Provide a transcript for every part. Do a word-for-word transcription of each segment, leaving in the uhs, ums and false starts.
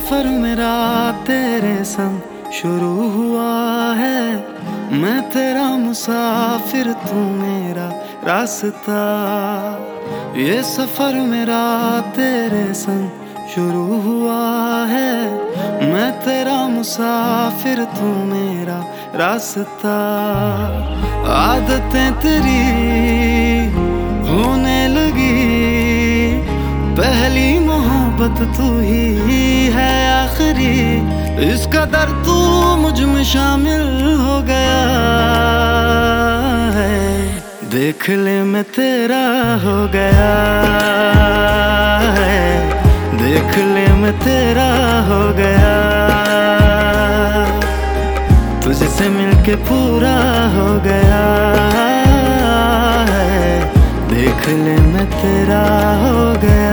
सफर मेरा तेरे संग शुरू हुआ है। मैं तेरा मुसाफिर, तू मेरा रास्ता। ये सफर मेरा तेरे संग शुरू हुआ है। मैं तेरा मुसाफिर, तू मेरा रास्ता। आदतें तेरी होने लगी, पहली मोहब्बत तू ही है आखिरी। इस कदर तू मुझ में शामिल हो गया है। देख ले मैं तेरा हो गया है। देख ले मैं तेरा हो गया। तुझसे मिलके पूरा हो गया है। देख ले मैं तेरा हो गया।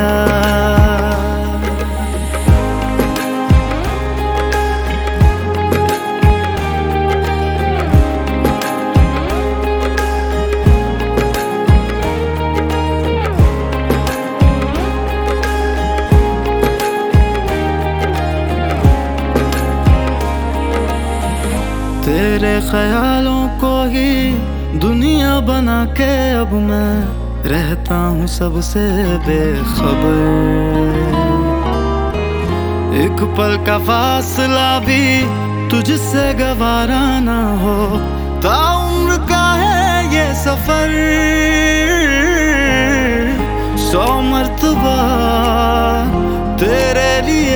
तेरे ख्यालों को ही दुनिया बना के अब मैं रहता हूँ सबसे बेखबर। एक पल का फासला भी तुझसे गवारा ना हो, ताउम्र का है ये सफर। सौ मर्तबा तेरे लिए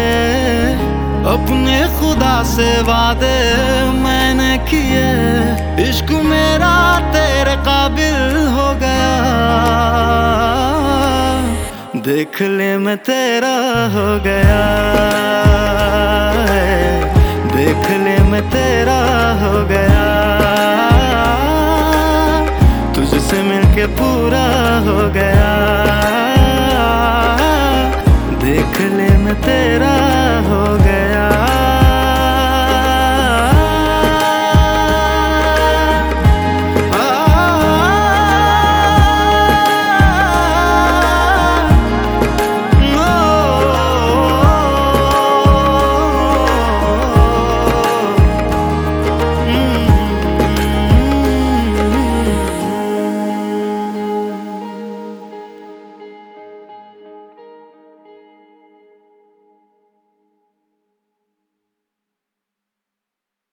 अपने खुदा से वादे मैंने किए। इश्क मेरा तेरे काबिल हो गया। देख ले मैं तेरा हो गया है। देख ले मैं तेरा हो गया। तुझसे मिलके पूरा हो गया।